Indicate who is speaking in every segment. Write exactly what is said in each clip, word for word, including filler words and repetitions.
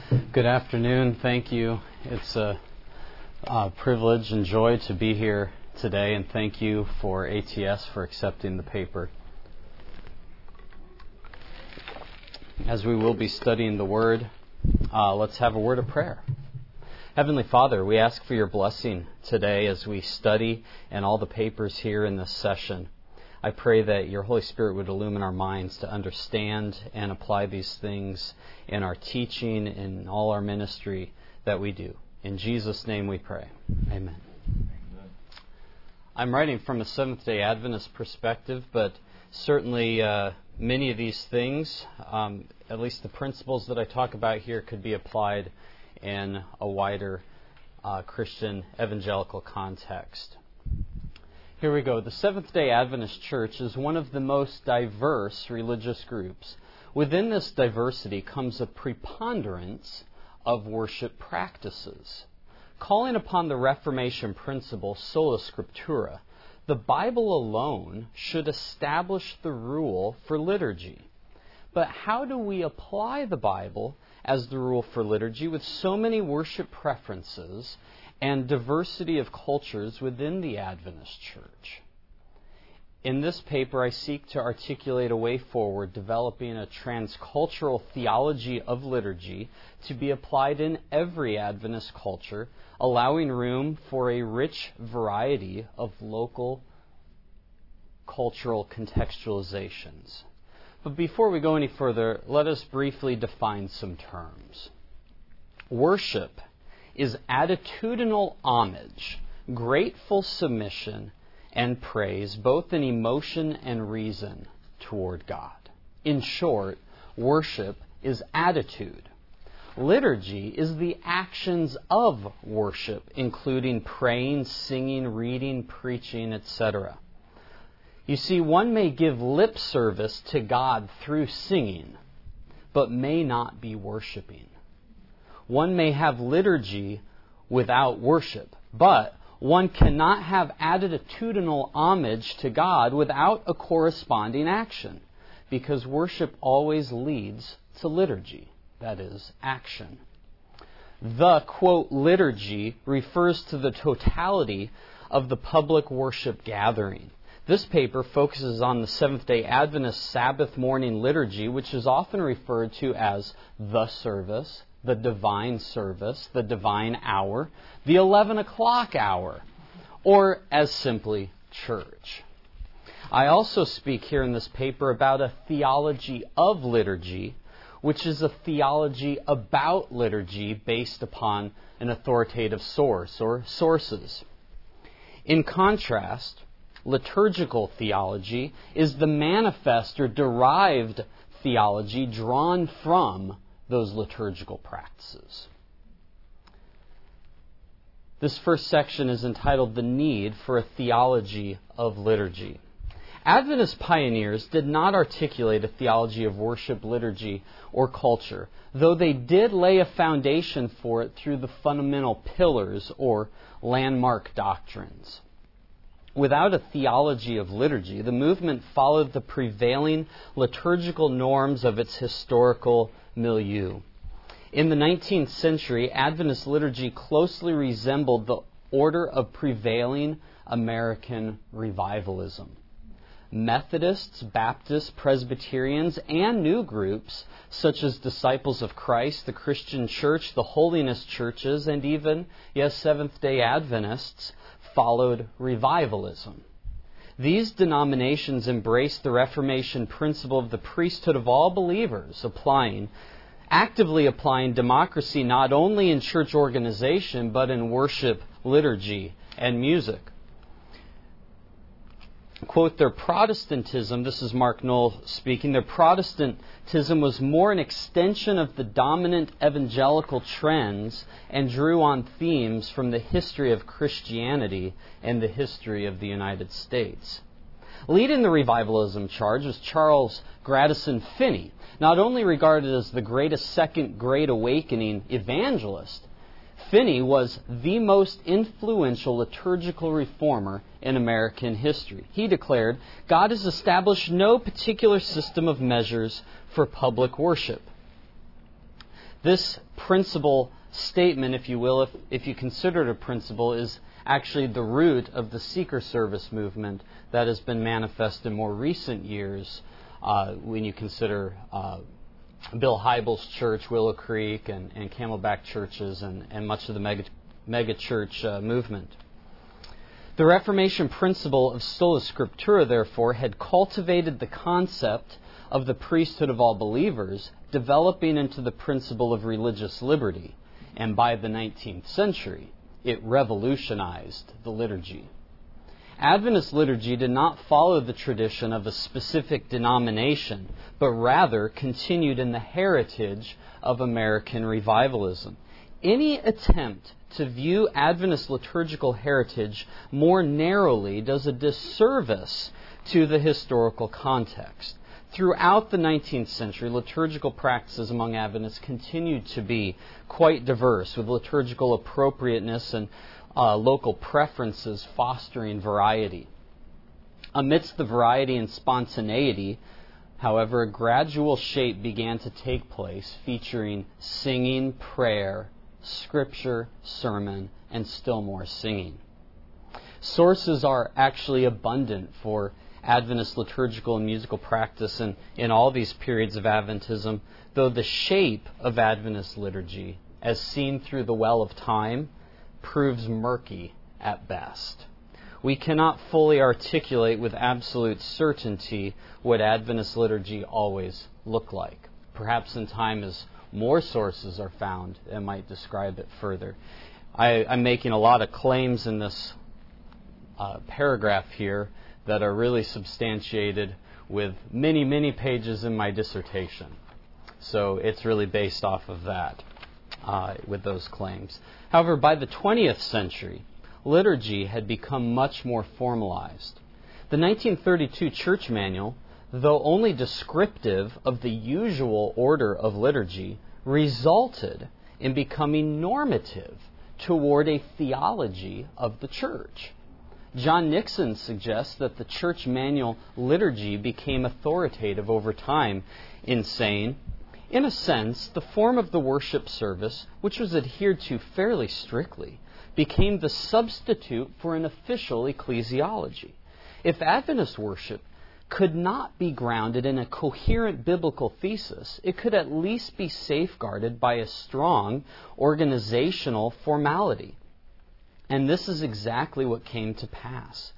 Speaker 1: Good afternoon. Thank you. It's a, a privilege and joy to be here today, and thank you for A T S for accepting the paper. As we will be studying the Word, uh, let's have a word of prayer. Heavenly Father, we ask for your blessing today as we study and all the papers here in this session. I pray that your Holy Spirit would illumine our minds to understand and apply these things in our teaching, in all our ministry that we do. In Jesus' name we pray. Amen. Amen. I'm writing from a Seventh-day Adventist perspective, but certainly uh, many of these things, um, at least the principles that I talk about here, could be applied in a wider uh, Christian evangelical context. Here we go. The Seventh-day Adventist Church is one of the most diverse religious groups. Within this diversity comes a preponderance of worship practices. Calling upon the Reformation principle sola scriptura, the Bible alone should establish the rule for liturgy. But how do we apply the Bible as the rule for liturgy with so many worship preferences and diversity of cultures within the Adventist Church? In this paper, I seek to articulate a way forward, developing a transcultural theology of liturgy to be applied in every Adventist culture, allowing room for a rich variety of local cultural contextualizations. But before we go any further, let us briefly define some terms. Worship is attitudinal homage, grateful submission, and praise, both in emotion and reason, toward God. In short, worship is attitude. Liturgy is the actions of worship, including praying, singing, reading, preaching, et cetera. You see, one may give lip service to God through singing, but may not be worshiping. One may have liturgy without worship, but one cannot have attitudinal homage to God without a corresponding action, because worship always leads to liturgy, that is, action. The, quote, liturgy refers to the totality of the public worship gathering. This paper focuses on the Seventh-day Adventist Sabbath morning liturgy, which is often referred to as the service, the divine service, the divine hour, the eleven o'clock hour, or as simply church. I also speak here in this paper about a theology of liturgy, which is a theology about liturgy based upon an authoritative source or sources. In contrast, liturgical theology is the manifest or derived theology drawn from those liturgical practices. This first section is entitled The Need for a Theology of Liturgy. Adventist pioneers did not articulate a theology of worship, liturgy, or culture, though they did lay a foundation for it through the fundamental pillars or landmark doctrines. Without a theology of liturgy, the movement followed the prevailing liturgical norms of its historical milieu. In the nineteenth century, Adventist liturgy closely resembled the order of prevailing American revivalism. Methodists, Baptists, Presbyterians, and new groups such as Disciples of Christ, the Christian Church, the Holiness Churches, and even, yes, Seventh-day Adventists followed revivalism. These denominations embraced the Reformation principle of the priesthood of all believers, applying, actively applying democracy not only in church organization, but in worship, liturgy, and music. Quote, their Protestantism, this is Mark Knoll speaking, their Protestantism was more an extension of the dominant evangelical trends and drew on themes from the history of Christianity and the history of the United States. Leading the revivalism charge was Charles Grandison Finney, not only regarded as the greatest Second Great Awakening evangelist, Finney was the most influential liturgical reformer in American history. He declared, God has established no particular system of measures for public worship. This principle statement, if you will, if, if you consider it a principle, is actually the root of the seeker service movement that has been manifest in more recent years uh, when you consider uh, Bill Hybels' church, Willow Creek, and, and Camelback churches, and, and much of the mega, mega church uh, movement. The Reformation principle of sola scriptura, therefore, had cultivated the concept of the priesthood of all believers, developing into the principle of religious liberty. And by the nineteenth century, it revolutionized the liturgy. Adventist liturgy did not follow the tradition of a specific denomination, but rather continued in the heritage of American revivalism. Any attempt to view Adventist liturgical heritage more narrowly does a disservice to the historical context. Throughout the nineteenth century, liturgical practices among Adventists continued to be quite diverse, with liturgical appropriateness and uh, local preferences fostering variety. Amidst the variety and spontaneity, however, a gradual shape began to take place, featuring singing, prayer, scripture, sermon, and still more singing. Sources are actually abundant for Adventist liturgical and musical practice in, in all these periods of Adventism, though the shape of Adventist liturgy, as seen through the well of time, proves murky at best. We cannot fully articulate with absolute certainty what Adventist liturgy always looked like. Perhaps in time, as more sources are found, that might describe it further. I, I'm making a lot of claims in this uh, paragraph here that are really substantiated with many, many pages in my dissertation. So it's really based off of that, uh, with those claims. However, by the twentieth century, liturgy had become much more formalized. The nineteen thirty-two Church Manual, though only descriptive of the usual order of liturgy, resulted in becoming normative toward a theology of the church. John Nixon suggests that the Church Manual liturgy became authoritative over time in saying, in a sense, the form of the worship service, which was adhered to fairly strictly, became the substitute for an official ecclesiology. If Adventist worship could not be grounded in a coherent biblical thesis, it could at least be safeguarded by a strong organizational formality. And this is exactly what came to pass.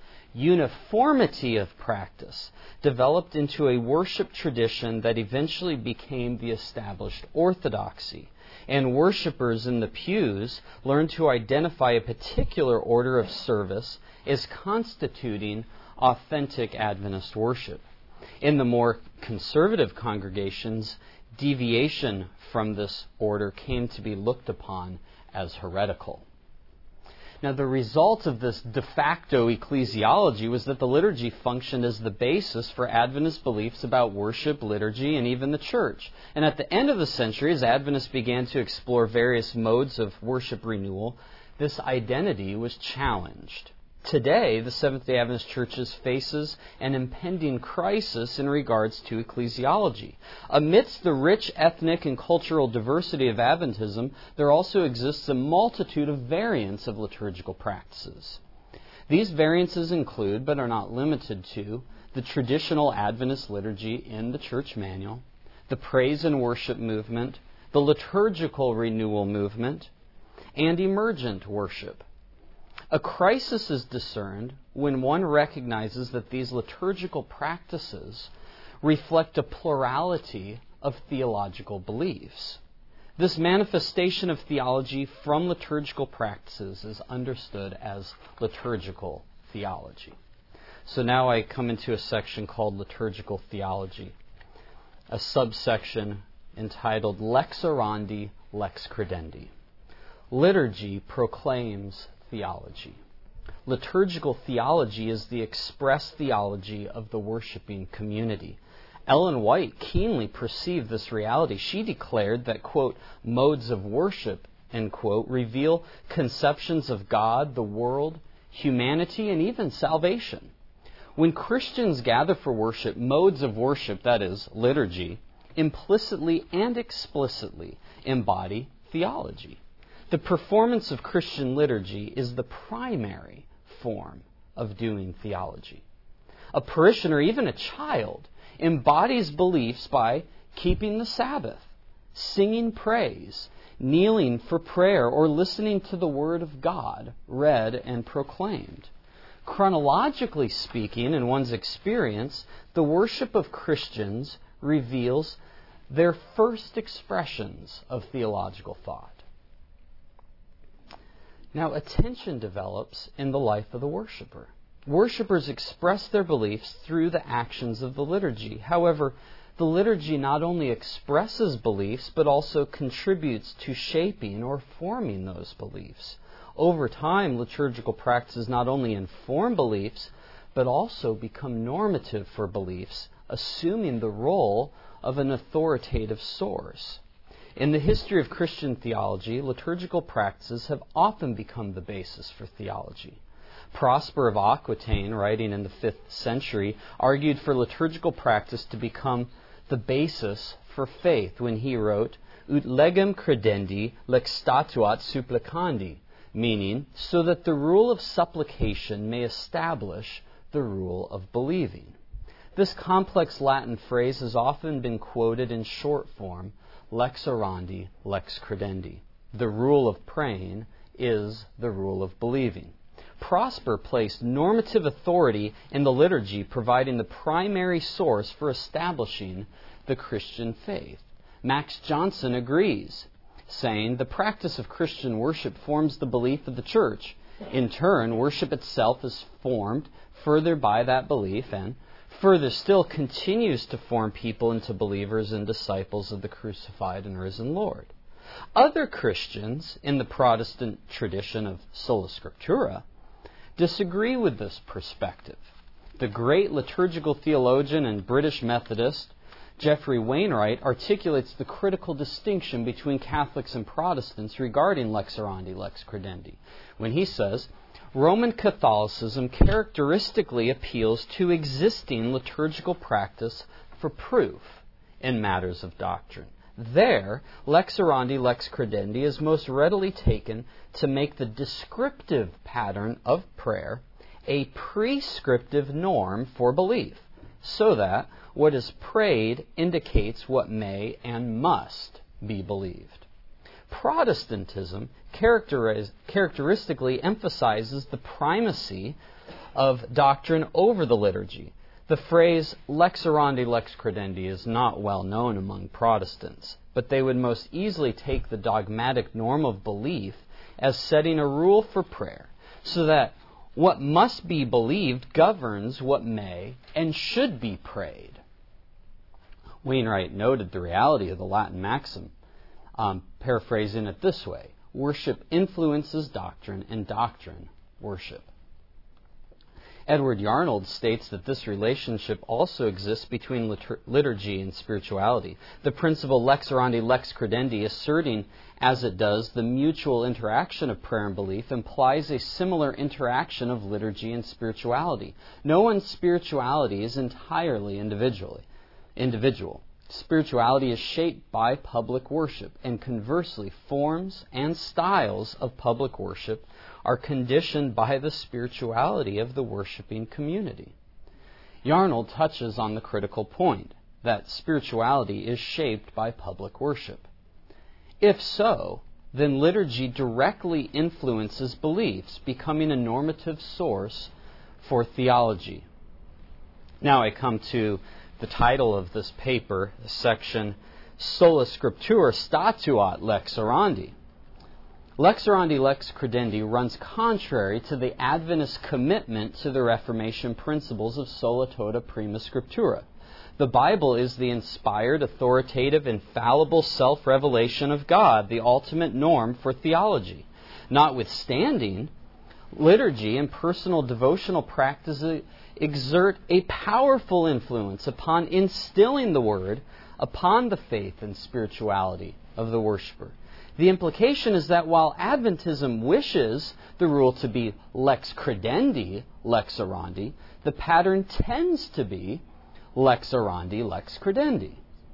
Speaker 1: Uniformity of practice developed into a worship tradition that eventually became the established orthodoxy. And worshipers in the pews learned to identify a particular order of service as constituting authentic Adventist worship. In the more conservative congregations, deviation from this order came to be looked upon as heretical. Now, the result of this de facto ecclesiology was that the liturgy functioned as the basis for Adventist beliefs about worship, liturgy, and even the church. And at the end of the century, as Adventists began to explore various modes of worship renewal, this identity was challenged. Today, the Seventh-day Adventist Churches faces an impending crisis in regards to ecclesiology. Amidst the rich ethnic and cultural diversity of Adventism, there also exists a multitude of variants of liturgical practices. These variances include, but are not limited to, the traditional Adventist liturgy in the Church Manual, the praise and worship movement, the liturgical renewal movement, and emergent worship. A crisis is discerned when one recognizes that these liturgical practices reflect a plurality of theological beliefs. This manifestation of theology from liturgical practices is understood as liturgical theology. So now I come into a section called liturgical theology, a subsection entitled Lex Orandi, Lex Credendi. Liturgy proclaims theology. Liturgical theology is the express theology of the worshiping community. Ellen White keenly perceived this reality. She declared that, quote, modes of worship, end quote, reveal conceptions of God, the world, humanity, and even salvation. When Christians gather for worship, modes of worship, that is, liturgy, implicitly and explicitly embody theology. The performance of Christian liturgy is the primary form of doing theology. A parishioner, even a child, embodies beliefs by keeping the Sabbath, singing praise, kneeling for prayer, or listening to the Word of God read and proclaimed. Chronologically speaking, in one's experience, the worship of Christians reveals their first expressions of theological thought. Now, attention develops in the life of the worshiper. Worshippers express their beliefs through the actions of the liturgy. However, the liturgy not only expresses beliefs, but also contributes to shaping or forming those beliefs. Over time, liturgical practices not only inform beliefs, but also become normative for beliefs, assuming the role of an authoritative source. In the history of Christian theology, liturgical practices have often become the basis for theology. Prosper of Aquitaine, writing in the fifth century, argued for liturgical practice to become the basis for faith when he wrote, Ut legem credendi lex statuat supplicandi, meaning, so that the rule of supplication may establish the rule of believing. This complex Latin phrase has often been quoted in short form, lex orandi, lex credendi. The rule of praying is the rule of believing. Prosper placed normative authority in the liturgy, providing the primary source for establishing the Christian faith. Max Johnson agrees, saying, the practice of Christian worship forms the belief of the church. In turn, worship itself is formed further by that belief and further still continues to form people into believers and disciples of the crucified and risen Lord. Other Christians in the Protestant tradition of sola scriptura disagree with this perspective. The great liturgical theologian and British Methodist Geoffrey Wainwright articulates the critical distinction between Catholics and Protestants regarding lex orandi, lex credendi, when he says, Roman Catholicism characteristically appeals to existing liturgical practice for proof in matters of doctrine. There, lex orandi, lex credendi is most readily taken to make the descriptive pattern of prayer a prescriptive norm for belief, so that what is prayed indicates what may and must be believed. Protestantism characteristically emphasizes the primacy of doctrine over the liturgy. The phrase lex orandi, lex credendi is not well known among Protestants, but they would most easily take the dogmatic norm of belief as setting a rule for prayer, so that what must be believed governs what may and should be prayed. Wainwright noted the reality of the Latin maxim, um, paraphrasing it this way, worship influences doctrine and doctrine worship. Edward Yarnold states that this relationship also exists between litur- liturgy and spirituality. The principle lex orandi, lex credendi, asserting as it does the mutual interaction of prayer and belief, implies a similar interaction of liturgy and spirituality. No one's spirituality is entirely individually individual. Spirituality is shaped by public worship, and conversely, forms and styles of public worship are conditioned by the spirituality of the worshiping community. Yarnold touches on the critical point that spirituality is shaped by public worship. If so, then liturgy directly influences beliefs, becoming a normative source for theology. Now I come to the title of this paper, the section Sola Scriptura Statuat Lex Orandi. Lex orandi, lex credendi runs contrary to the Adventist commitment to the Reformation principles of sola tota prima scriptura. The Bible is the inspired, authoritative, infallible self-revelation of God, the ultimate norm for theology. Notwithstanding, liturgy and personal devotional practices exert a powerful influence upon instilling the Word upon the faith and spirituality of the worshiper. The implication is that while Adventism wishes the rule to be lex credendi, lex orandi, the pattern tends to be lex orandi, lex credendi.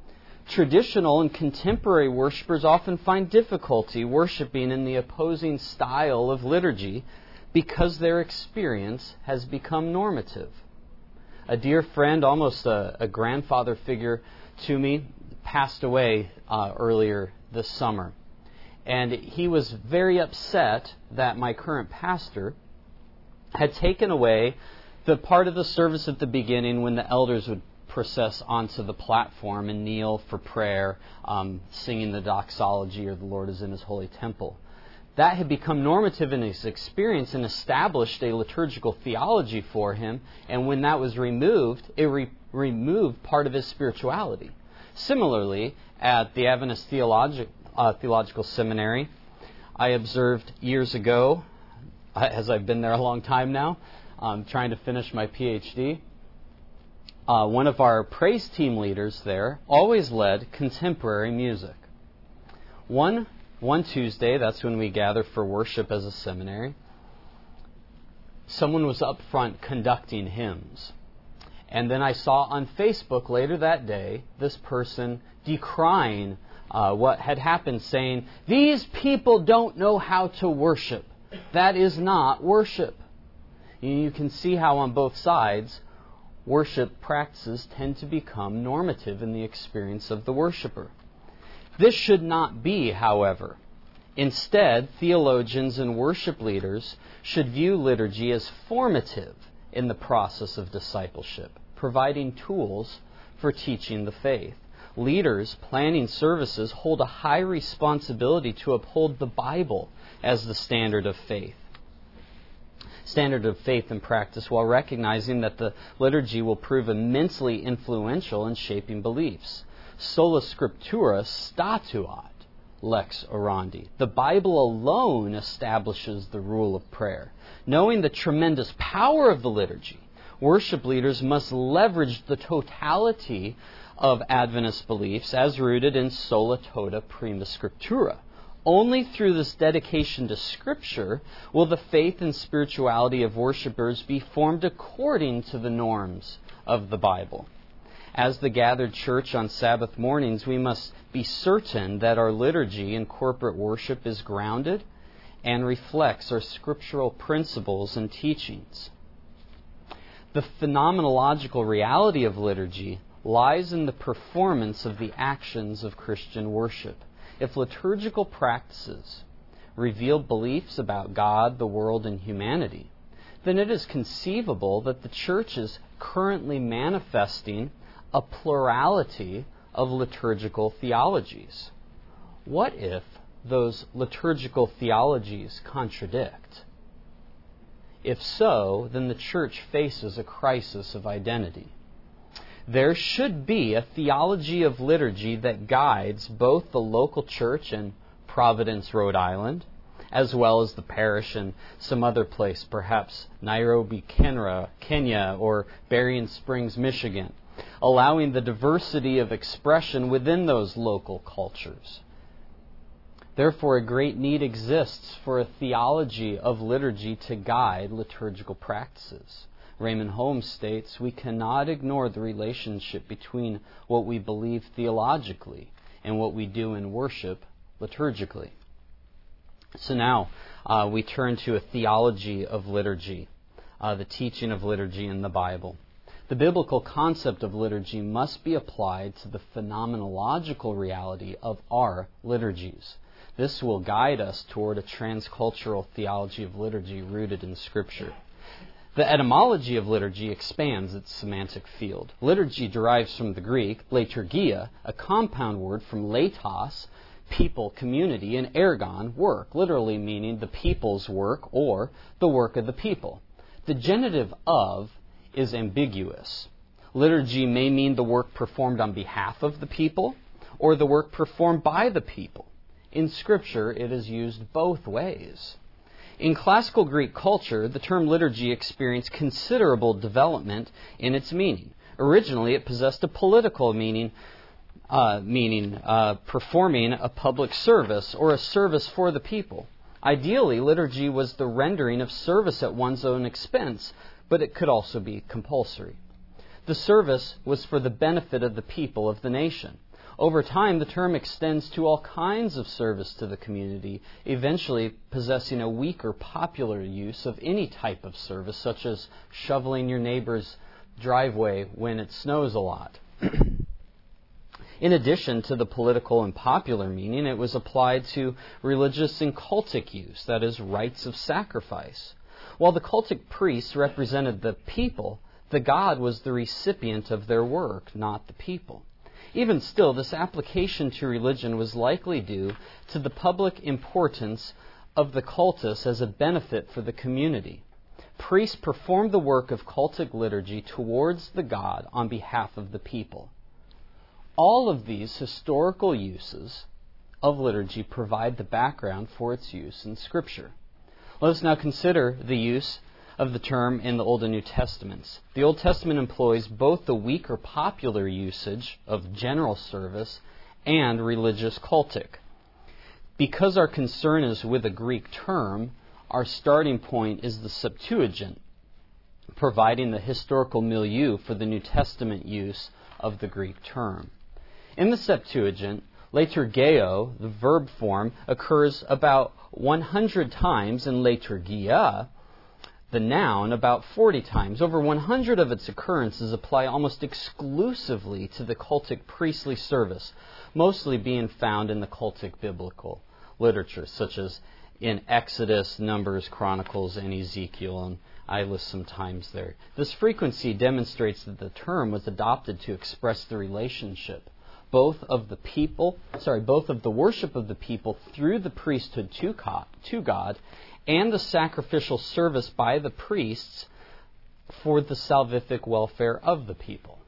Speaker 1: Traditional and contemporary worshipers often find difficulty worshiping in the opposing style of liturgy because their experience has become normative. A dear friend, almost a, a grandfather figure to me, passed away uh, earlier this summer. And he was very upset that my current pastor had taken away the part of the service at the beginning when the elders would process onto the platform and kneel for prayer, um, singing the doxology or the Lord is in His holy temple. That had become normative in his experience and established a liturgical theology for him, and when that was removed, it re- removed part of his spirituality. Similarly, at the Adventist Theologi- uh, Theological Seminary, I observed years ago, as I've been there a long time now, um, trying to finish my P H D, uh, one of our praise team leaders there always led contemporary music. One One Tuesday, that's when we gather for worship as a seminary, someone was up front conducting hymns. And then I saw on Facebook later that day this person decrying uh, what had happened, saying, "These people don't know how to worship. That is not worship." You can see how on both sides, worship practices tend to become normative in the experience of the worshiper. This should not be, however. Instead, theologians and worship leaders should view liturgy as formative in the process of discipleship, providing tools for teaching the faith. Leaders planning services hold a high responsibility to uphold the Bible as the standard of faith. Standard of faith and practice, while recognizing that the liturgy will prove immensely influential in shaping beliefs. Sola Scriptura statuat lex orandi. The Bible alone establishes the rule of prayer. Knowing the tremendous power of the liturgy, worship leaders must leverage the totality of Adventist beliefs as rooted in sola tota prima scriptura. Only through this dedication to Scripture will the faith and spirituality of worshipers be formed according to the norms of the Bible. As the gathered church on Sabbath mornings, we must be certain that our liturgy and corporate worship is grounded and reflects our scriptural principles and teachings. The phenomenological reality of liturgy lies in the performance of the actions of Christian worship. If liturgical practices reveal beliefs about God, the world, and humanity, then it is conceivable that the church is currently manifesting a plurality of liturgical theologies. What if those liturgical theologies contradict? If so, then the church faces a crisis of identity. There should be a theology of liturgy that guides both the local church in Providence, Rhode Island, as well as the parish in some other place, perhaps Nairobi, Kenya, Kenya, or Berrien Springs, Michigan, allowing the diversity of expression within those local cultures. Therefore, a great need exists for a theology of liturgy to guide liturgical practices. Raymond Holmes states, "We cannot ignore the relationship between what we believe theologically and what we do in worship liturgically." So now uh, we turn to a theology of liturgy, uh, the teaching of liturgy in the Bible. The biblical concept of liturgy must be applied to the phenomenological reality of our liturgies. This will guide us toward a transcultural theology of liturgy rooted in Scripture. The etymology of liturgy expands its semantic field. Liturgy derives from the Greek liturgia, a compound word from leitos, people, community, and ergon, work, literally meaning the people's work or the work of the people. The genitive of is ambiguous. Liturgy may mean the work performed on behalf of the people or the work performed by the people. In Scripture, it is used both ways. In classical Greek culture, the term liturgy experienced considerable development in its meaning. Originally, it possessed a political meaning, uh, meaning uh, performing a public service or a service for the people. Ideally, liturgy was the rendering of service at one's own expense, but it could also be compulsory. The service was for the benefit of the people of the nation. Over time, the term extends to all kinds of service to the community, eventually possessing a weaker popular use of any type of service, such as shoveling your neighbor's driveway when it snows a lot. In addition to the political and popular meaning, it was applied to religious and cultic use, that is, rites of sacrifice. While the cultic priests represented the people, the god was the recipient of their work, not the people. Even still, this application to religion was likely due to the public importance of the cultus as a benefit for the community. Priests performed the work of cultic liturgy towards the god on behalf of the people. All of these historical uses of liturgy provide the background for its use in Scripture. Let us now consider the use of the term in the Old and New Testaments. The Old Testament employs both the weaker popular usage of general service and religious cultic. Because our concern is with a Greek term, our starting point is the Septuagint, providing the historical milieu for the New Testament use of the Greek term. In the Septuagint, liturgeo, the verb form, occurs about one hundred times, and liturgia, the noun, about forty times. Over one hundred of its occurrences apply almost exclusively to the cultic priestly service, mostly being found in the cultic biblical literature, such as in Exodus, Numbers, Chronicles, and Ezekiel, and I list some times there. This frequency demonstrates that the term was adopted to express the relationship both of the people, sorry, both of the worship of the people through the priesthood to God, and the sacrificial service by the priests for the salvific welfare of the people.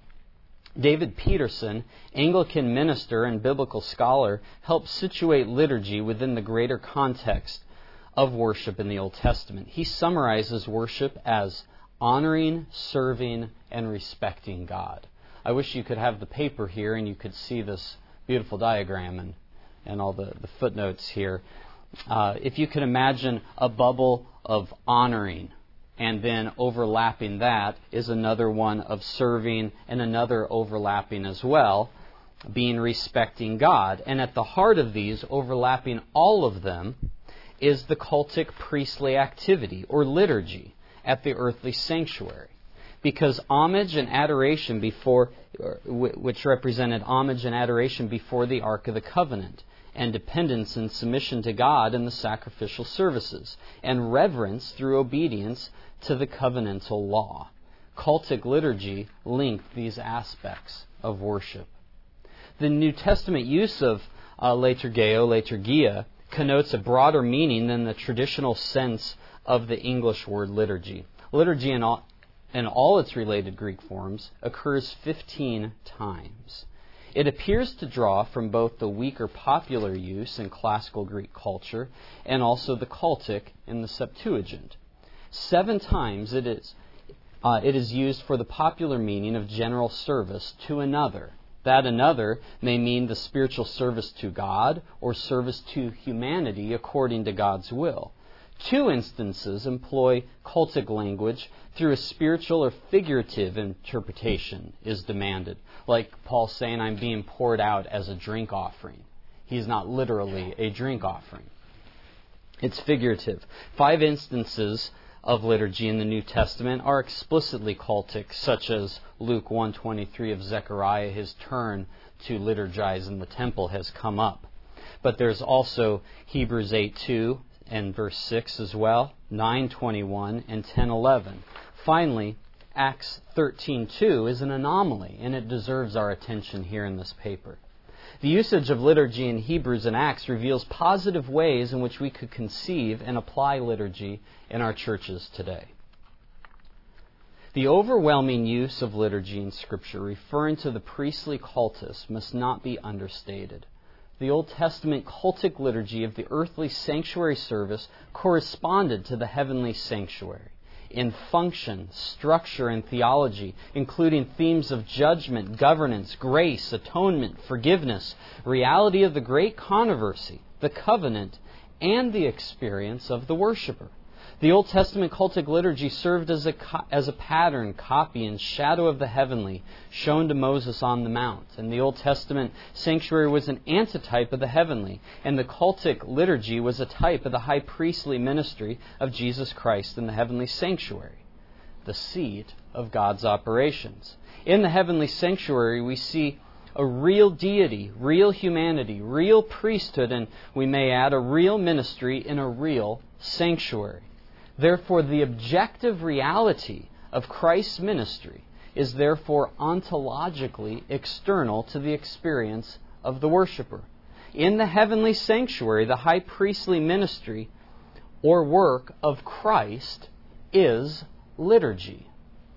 Speaker 1: David Peterson, Anglican minister and biblical scholar, helps situate liturgy within the greater context of worship in the Old Testament. He summarizes worship as honoring, serving, and respecting God. I wish you could have the paper here and you could see this beautiful diagram and, and all the, the footnotes here. Uh, if you could imagine a bubble of honoring, and then overlapping that is another one of serving, and another overlapping as well, being respecting God. And at the heart of these, overlapping all of them, is the cultic priestly activity, or liturgy, at the earthly sanctuary. Because homage and adoration before, which represented homage and adoration before the Ark of the Covenant, and dependence and submission to God in the sacrificial services, and reverence through obedience to the covenantal law. Cultic liturgy linked these aspects of worship. The New Testament use of uh, liturgeo, liturgia, connotes a broader meaning than the traditional sense of the English word liturgy. Liturgy in all, in all its related Greek forms occurs fifteen times. It appears to draw from both the weaker popular use in classical Greek culture and also the cultic in the Septuagint. Seven times it is, uh, it is used for the popular meaning of general service to another. That another may mean the spiritual service to God or service to humanity according to God's will. Two instances employ cultic language through a spiritual or figurative interpretation is demanded. Like Paul saying, I'm being poured out as a drink offering. He's not literally a drink offering. It's figurative. Five instances of liturgy in the New Testament are explicitly cultic, such as Luke one twenty-three of Zechariah, his turn to liturgize in the temple has come up. But there's also Hebrews eight two and verse six as well, nine twenty-one and ten eleven. Finally, Acts thirteen two is an anomaly, and it deserves our attention here in this paper. The usage of liturgy in Hebrews and Acts reveals positive ways in which we could conceive and apply liturgy in our churches today. The overwhelming use of liturgy in Scripture referring to the priestly cultus must not be understated. The Old Testament cultic liturgy of the earthly sanctuary service corresponded to the heavenly sanctuary in function, structure, and theology, including themes of judgment, governance, grace, atonement, forgiveness, reality of the great controversy, the covenant, and the experience of the worshiper. The Old Testament cultic liturgy served as a, co- as a pattern, copy, and shadow of the heavenly shown to Moses on the mount. And the Old Testament sanctuary was an antitype of the heavenly, and the cultic liturgy was a type of the high priestly ministry of Jesus Christ in the heavenly sanctuary, the seat of God's operations. In the heavenly sanctuary, we see a real deity, real humanity, real priesthood, and we may add a real ministry in a real sanctuary. Therefore, the objective reality of Christ's ministry is therefore ontologically external to the experience of the worshiper. In the heavenly sanctuary, the high priestly ministry or work of Christ is liturgy.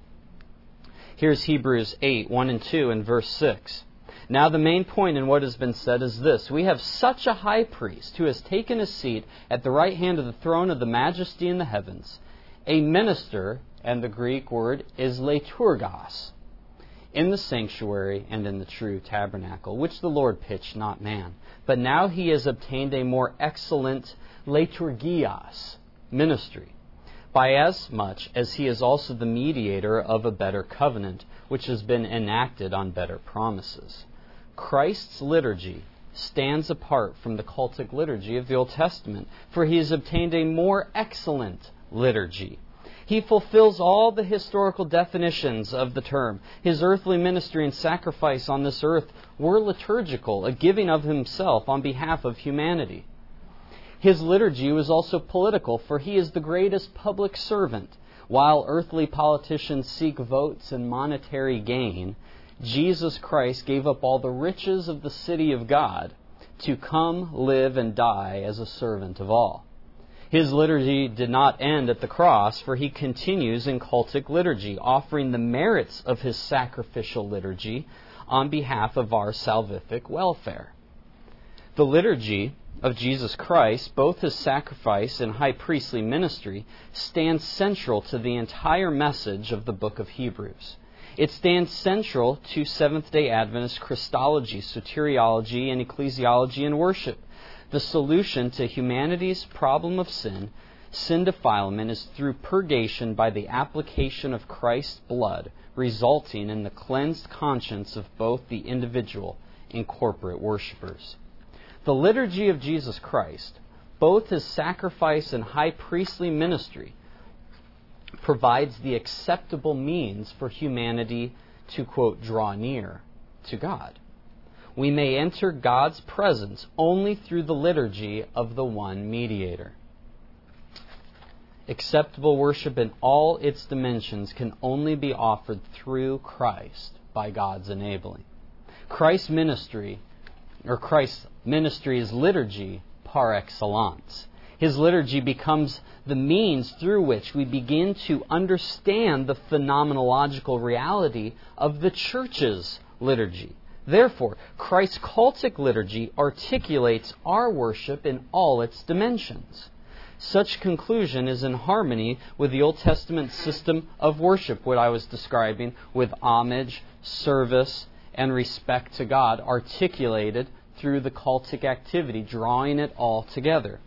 Speaker 1: Here's Hebrews eight, one and two and verse six. Now the main point in what has been said is this: we have such a high priest who has taken his seat at the right hand of the throne of the majesty in the heavens, a minister, and the Greek word is liturgos, in the sanctuary and in the true tabernacle, which the Lord pitched, not man. But now he has obtained a more excellent liturgios, ministry, by as much as he is also the mediator of a better covenant, which has been enacted on better promises. Christ's liturgy stands apart from the cultic liturgy of the Old Testament, for he has obtained a more excellent liturgy. He fulfills all the historical definitions of the term. His earthly ministry and sacrifice on this earth were liturgical, a giving of himself on behalf of humanity. His liturgy was also political, for he is the greatest public servant. While earthly politicians seek votes and monetary gain, Jesus Christ gave up all the riches of the city of God to come, live, and die as a servant of all. His liturgy did not end at the cross, for he continues in cultic liturgy, offering the merits of his sacrificial liturgy on behalf of our salvific welfare. The liturgy of Jesus Christ, both his sacrifice and high priestly ministry, stands central to the entire message of the book of Hebrews. It stands central to Seventh-day Adventist Christology, soteriology, and ecclesiology and worship. The solution to humanity's problem of sin, sin defilement, is through purgation by the application of Christ's blood, resulting in the cleansed conscience of both the individual and corporate worshipers. The liturgy of Jesus Christ, both his sacrifice and high priestly ministry, provides the acceptable means for humanity to, quote, draw near to God. We may enter God's presence only through the liturgy of the one mediator. Acceptable worship in all its dimensions can only be offered through Christ by God's enabling. Christ's ministry, or Christ's ministry is liturgy par excellence. His liturgy becomes the means through which we begin to understand the phenomenological reality of the Church's liturgy. Therefore, Christ's cultic liturgy articulates our worship in all its dimensions. Such conclusion is in harmony with the Old Testament system of worship, what I was describing, with homage, service, and respect to God articulated through the cultic activity, drawing it all together.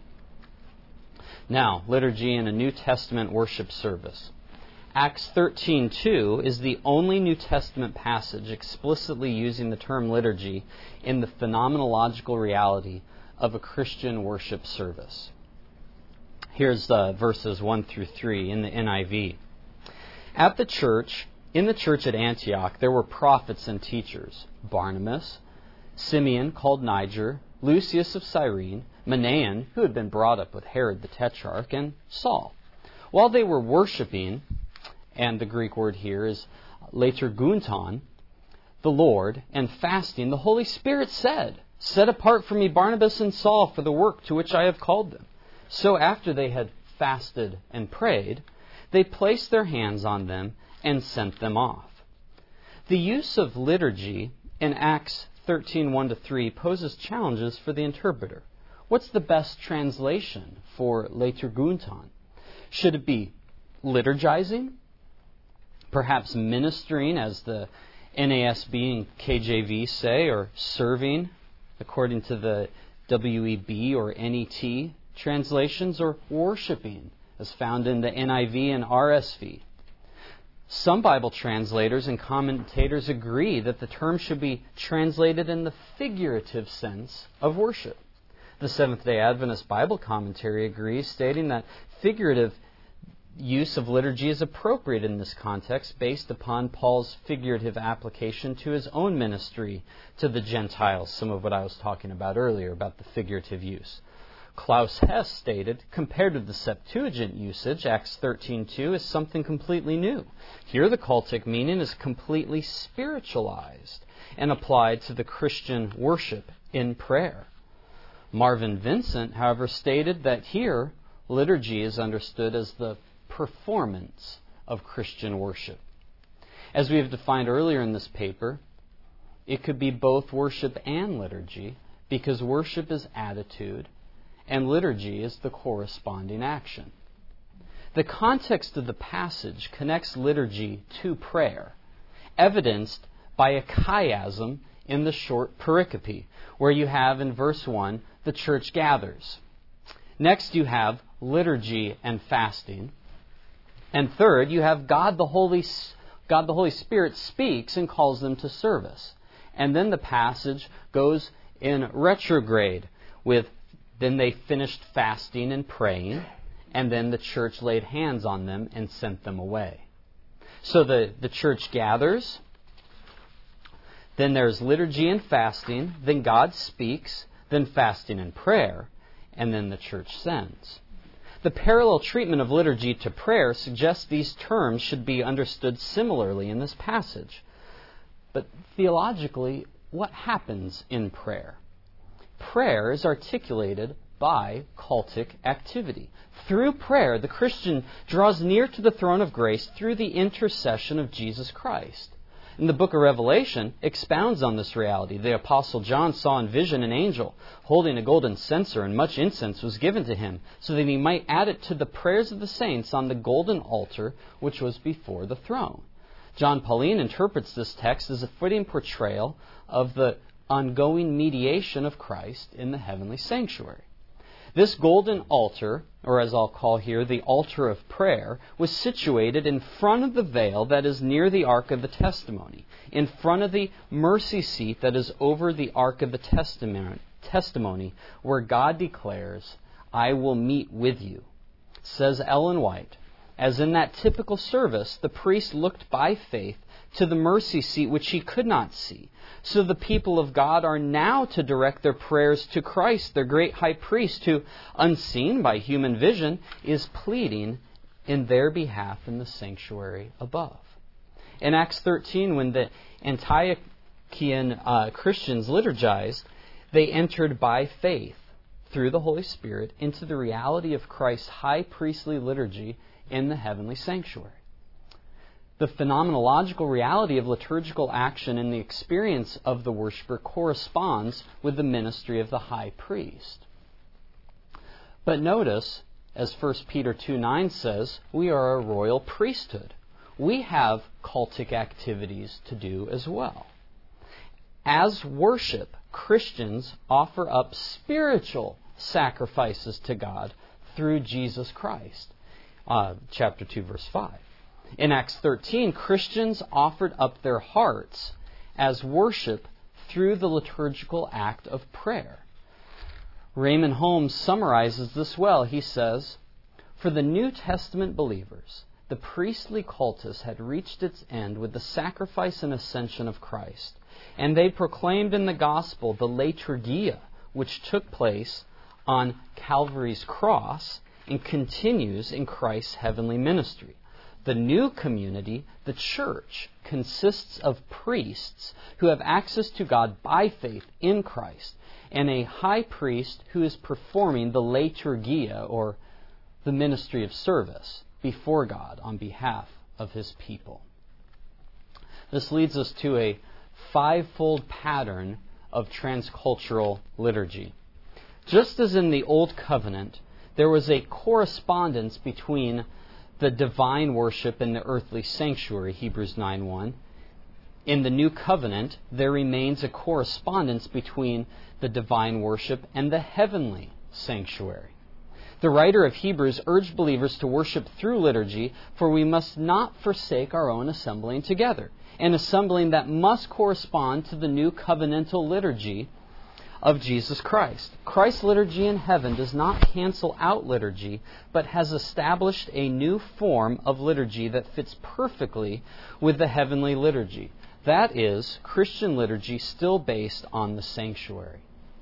Speaker 1: Now, liturgy in a New Testament worship service. Acts thirteen two is the only New Testament passage explicitly using the term liturgy in the phenomenological reality of a Christian worship service. Here's uh, verses one through three in the N I V. At the church, in the church at Antioch, there were prophets and teachers: Barnabas, Simeon called Niger, Lucius of Cyrene, Manaen, who had been brought up with Herod the Tetrarch, and Saul. While they were worshiping, and the Greek word here is liturgunton, the Lord, and fasting, the Holy Spirit said, "Set apart for me Barnabas and Saul for the work to which I have called them." So after they had fasted and prayed, they placed their hands on them and sent them off. The use of liturgy in Acts thirteen one to three poses challenges for the interpreter. What's the best translation for liturgunton? Should it be liturgizing? Perhaps ministering, as the N A S B and K J V say, or serving, according to the W E B or N E T translations, or worshiping, as found in the N I V and R S V. Some Bible translators and commentators agree that the term should be translated in the figurative sense of worship. The Seventh-day Adventist Bible Commentary agrees, stating that figurative use of liturgy is appropriate in this context based upon Paul's figurative application to his own ministry to the Gentiles, some of what I was talking about earlier about the figurative use. Klaus Hess stated, compared to the Septuagint usage, Acts thirteen two is something completely new. Here the cultic meaning is completely spiritualized and applied to the Christian worship in prayer. Marvin Vincent, however, stated that here liturgy is understood as the performance of Christian worship. As we have defined earlier in this paper, it could be both worship and liturgy, because worship is attitude and liturgy is the corresponding action. The context of the passage connects liturgy to prayer, evidenced by a chiasm in the short pericope, where you have in verse one, the church gathers. Next you have liturgy and fasting. And third, you have God the Holy God the Holy Spirit speaks and calls them to service. And then the passage goes in retrograde with then they finished fasting and praying, and then the church laid hands on them and sent them away. So the, the church gathers, then there's liturgy and fasting, then God speaks, then fasting and prayer, and then the church sends. The parallel treatment of liturgy to prayer suggests these terms should be understood similarly in this passage. But theologically, what happens in prayer? Prayer is articulated by cultic activity. Through prayer, the Christian draws near to the throne of grace through the intercession of Jesus Christ. In the book of Revelation, expounds on this reality. The Apostle John saw in vision an angel holding a golden censer, and much incense was given to him, so that he might add it to the prayers of the saints on the golden altar which was before the throne. John Pauline interprets this text as a fitting portrayal of the ongoing mediation of Christ in the heavenly sanctuary. This golden altar, or as I'll call here, the altar of prayer, was situated in front of the veil that is near the Ark of the Testimony, in front of the mercy seat that is over the Ark of the Testimony, where God declares, "I will meet with you." Says Ellen White, as in that typical service, the priest looked by faith to the mercy seat which he could not see. So the people of God are now to direct their prayers to Christ, their great high priest, who, unseen by human vision, is pleading in their behalf in the sanctuary above. In Acts thirteen, when the Antiochian uh, Christians liturgized, they entered by faith, through the Holy Spirit, into the reality of Christ's high priestly liturgy in the heavenly sanctuary. The phenomenological reality of liturgical action and the experience of the worshiper corresponds with the ministry of the high priest. But notice, as First Peter two nine says, we are a royal priesthood. We have cultic activities to do as well. As worship, Christians offer up spiritual sacrifices to God through Jesus Christ. Uh, chapter two, verse five. In Acts thirteen, Christians offered up their hearts as worship through the liturgical act of prayer. Raymond Holmes summarizes this well. He says, "For the New Testament believers, the priestly cultus had reached its end with the sacrifice and ascension of Christ, and they proclaimed in the gospel the liturgia which took place on Calvary's cross and continues in Christ's heavenly ministry. The new community, the church, consists of priests who have access to God by faith in Christ, and a high priest who is performing the liturgia, or the ministry of service, before God on behalf of His people." This leads us to a fivefold pattern of transcultural liturgy. Just as in the Old Covenant, there was a correspondence between the divine worship and the earthly sanctuary, Hebrews nine one. In the New Covenant, there remains a correspondence between the divine worship and the heavenly sanctuary. The writer of Hebrews urged believers to worship through liturgy, for we must not forsake our own assembling together, an assembling that must correspond to the new covenantal liturgy of Jesus Christ. Christ's liturgy in heaven does not cancel out liturgy, but has established a new form of liturgy that fits perfectly with the heavenly liturgy. That is, Christian liturgy still based on the sanctuary.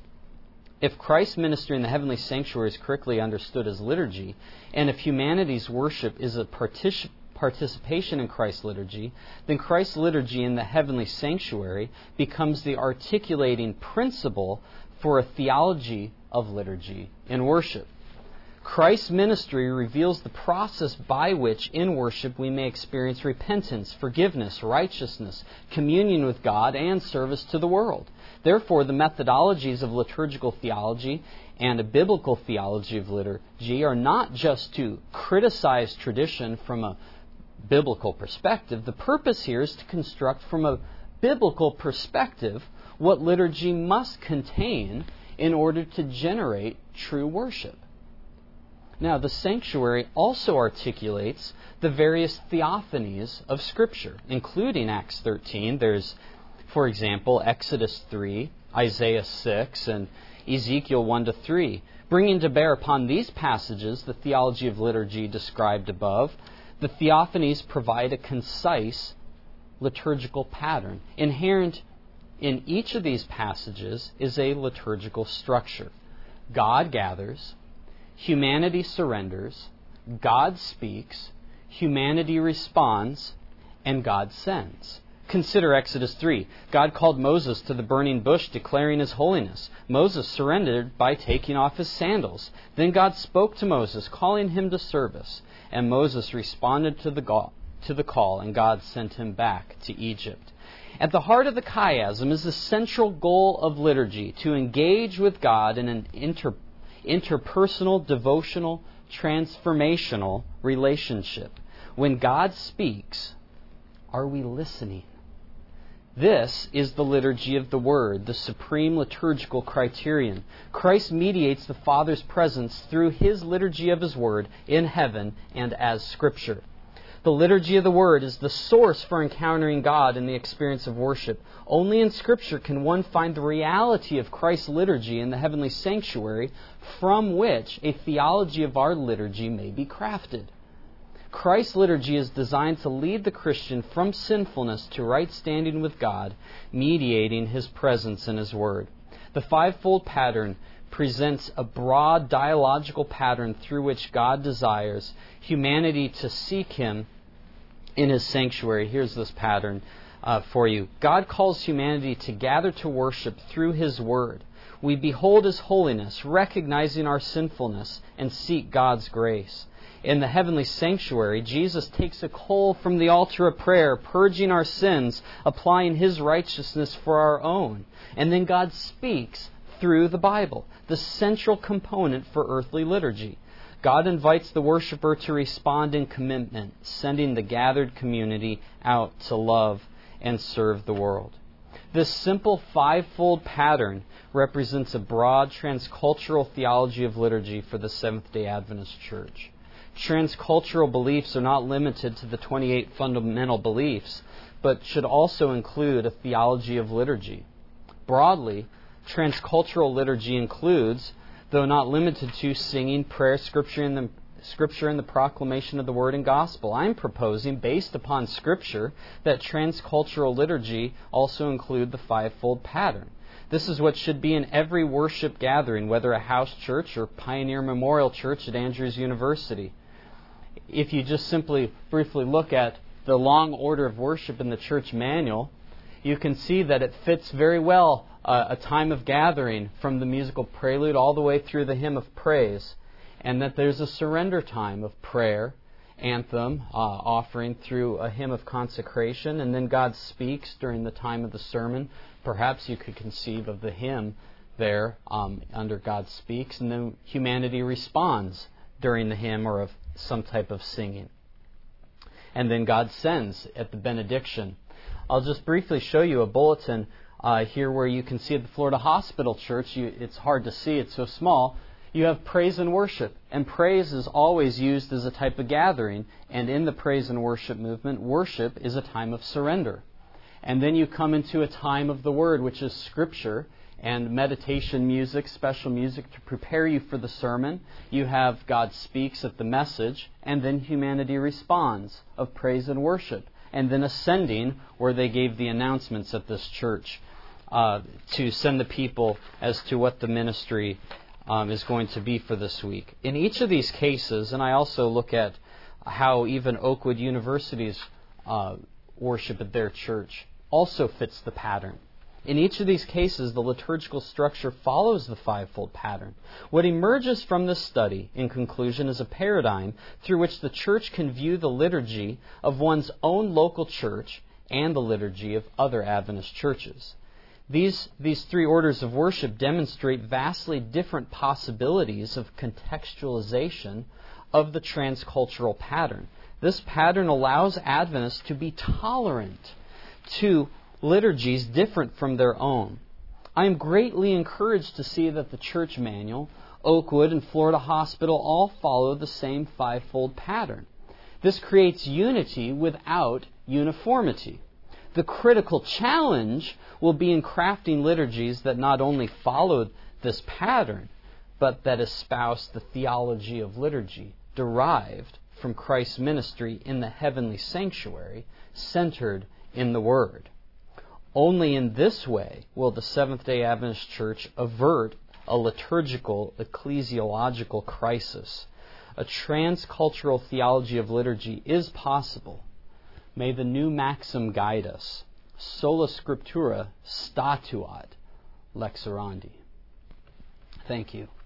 Speaker 1: If Christ's ministry in the heavenly sanctuary is correctly understood as liturgy, and if humanity's worship is a partic- participation in Christ's liturgy, then Christ's liturgy in the heavenly sanctuary becomes the articulating principle for a theology of liturgy in worship. Christ's ministry reveals the process by which in worship we may experience repentance, forgiveness, righteousness, communion with God, and service to the world. Therefore, the methodologies of liturgical theology and a biblical theology of liturgy are not just to criticize tradition from a biblical perspective. The purpose here is to construct from a biblical perspective what liturgy must contain in order to generate true worship. Now, the sanctuary also articulates the various theophanies of Scripture, including Acts thirteen. There's, for example, Exodus three, Isaiah six, and Ezekiel one to three. Bringing to bear upon these passages the theology of liturgy described above, the theophanies provide a concise liturgical pattern. Inherent in each of these passages is a liturgical structure. God gathers, humanity surrenders, God speaks, humanity responds, and God sends. Consider Exodus three. God called Moses to the burning bush, declaring His holiness. Moses surrendered by taking off his sandals. Then God spoke to Moses, calling him to service. And Moses responded to the, go- to the call, and God sent him back to Egypt. At the heart of the chiasm is the central goal of liturgy, to engage with God in an inter- interpersonal, devotional, transformational relationship. When God speaks, are we listening? This is the liturgy of the Word, the supreme liturgical criterion. Christ mediates the Father's presence through His liturgy of His Word in heaven and as Scripture. The liturgy of the Word is the source for encountering God in the experience of worship. Only in Scripture can one find the reality of Christ's liturgy in the heavenly sanctuary, from which a theology of our liturgy may be crafted. Christ's liturgy is designed to lead the Christian from sinfulness to right standing with God, mediating His presence in His Word. The fivefold pattern presents a broad dialogical pattern through which God desires humanity to seek Him in His sanctuary. Here's this pattern uh, for you. God calls humanity to gather to worship through His Word. We behold His holiness, recognizing our sinfulness, and seek God's grace. In the heavenly sanctuary, Jesus takes a coal from the altar of prayer, purging our sins, applying His righteousness for our own. And then God speaks through the Bible, the central component for earthly liturgy. God invites the worshiper to respond in commitment, sending the gathered community out to love and serve the world. This simple fivefold pattern represents a broad transcultural theology of liturgy for the Seventh-day Adventist Church. Transcultural beliefs are not limited to the twenty-eight fundamental beliefs, but should also include a theology of liturgy. Broadly, transcultural liturgy includes, though not limited to, singing, prayer, scripture, and the Scripture and the proclamation of the Word and Gospel. I'm proposing, based upon Scripture, that transcultural liturgy also include the fivefold pattern. This is what should be in every worship gathering, whether a house church or Pioneer Memorial Church at Andrews University. If you just simply briefly look at the long order of worship in the church manual, you can see that it fits very well uh, a time of gathering from the musical prelude all the way through the hymn of praise, and that there's a surrender time of prayer, anthem, uh, offering through a hymn of consecration, and then God speaks during the time of the sermon. Perhaps you could conceive of the hymn there um, under God speaks, and then humanity responds during the hymn or of some type of singing. And then God sends at the benediction. I'll just briefly show you a bulletin uh, here where you can see at the Florida Hospital Church. You, it's hard to see, it's so small. You have praise and worship, and praise is always used as a type of gathering, and in the praise and worship movement, worship is a time of surrender. And then you come into a time of the Word, which is Scripture, and meditation music, special music to prepare you for the sermon. You have God speaks at the message, and then humanity responds of praise and worship. And then ascending, where they gave the announcements at this church uh, to send the people as to what the ministry Um, is going to be for this week. In each of these cases, and I also look at how even Oakwood University's uh, worship at their church also fits the pattern. In each of these cases, the liturgical structure follows the fivefold pattern. What emerges from this study, in conclusion, is a paradigm through which the church can view the liturgy of one's own local church and the liturgy of other Adventist churches. These, these three orders of worship demonstrate vastly different possibilities of contextualization of the transcultural pattern. This pattern allows Adventists to be tolerant to liturgies different from their own. I am greatly encouraged to see that the church manual, Oakwood, and Florida Hospital all follow the same fivefold pattern. This creates unity without uniformity. The critical challenge will be in crafting liturgies that not only follow this pattern, but that espouse the theology of liturgy derived from Christ's ministry in the heavenly sanctuary, centered in the Word. Only in this way will the Seventh-day Adventist Church avert a liturgical, ecclesiological crisis. A transcultural theology of liturgy is possible. May the new maxim guide us. Sola Scriptura statuat lex orandi. Thank you.